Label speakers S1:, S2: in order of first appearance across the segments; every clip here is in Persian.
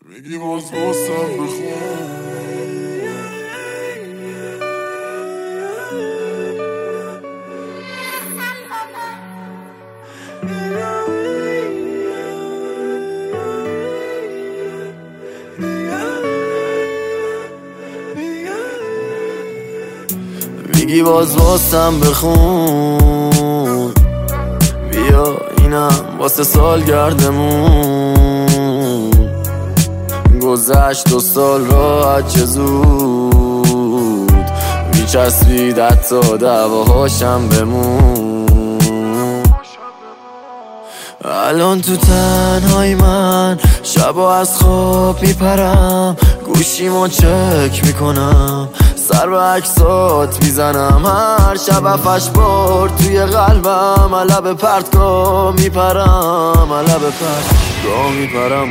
S1: میگی باز واسم بخون. میگی باز واسم بخون، بیا اینم واسه سالگردمون. گذشت 2 سال راحت چه زود، میچسبید حتی دعواهاشم بمون. الان تو تنهایی من شبا از خواب میپرم، گوشیمو چک میکنم، سر به عکسات میزنم، هر شب 7-8 بار توی قلبم لب پرتگاه میپرم، لب پرتگاه میپرم.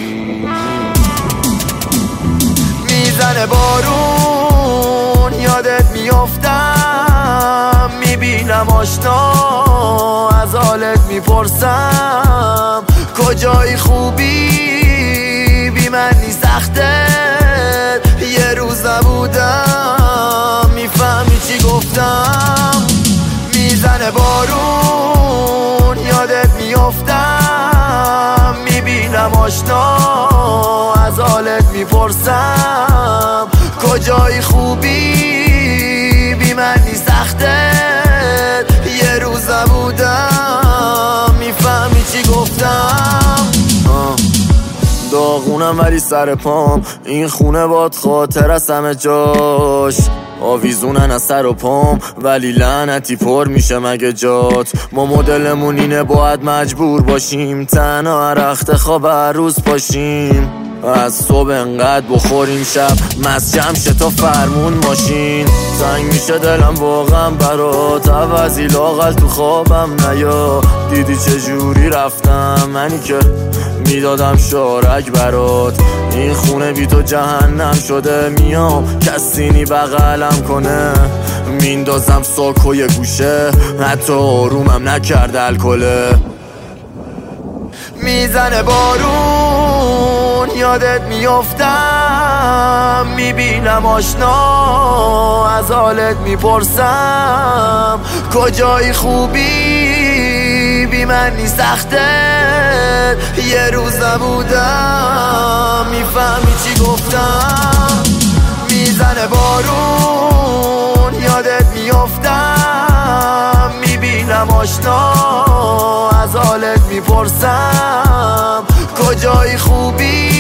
S1: میزنه بارون یادت میافتم، میبینم آشنا از حالت میپرسم، کجایی خوبی بی من نیست سخته، یه روز نبودم میفهمی چی گفتم. میزنه بارون یادت میافتم، میبینم آشنا از حالت میپرسم، کجایی خوبی بی من نیست سخته، یه روز نبودم میفهمی چی گفتم. داغونم ولی سر پام، این خونه باد خاطر از همه جاش، آویزونن از سر و پام ولی لعنتی پر میشه مگه جات. ما مدلمون اینه باید مجبور باشیم تنها هر وقت خواب هر روز پاشیم، از صبح انقدر بخوریم شب مست جمشه تا فرمون ماشین. تنگ میشه دلم واقعا برات، عوضی لاغل تو خوابم نیا، دیدی چجوری رفتم منی که میدادم شارک برات. این خونه بی تو جهنم شده، میام کسی نی بغلم کنه، میندازم ساکوی گوشه، حتی آرومم نکرده الکله. میزنه بارون یادت میافتم، میبینم آشنا از حالت میپرسم، کجایی خوبی بی من نیست سخته، یه روز نبودم میفهمی چی گفتم. میزنه بارون یادت میافتم، میبینم آشنا از حالت میپرسم، کجایی خوبی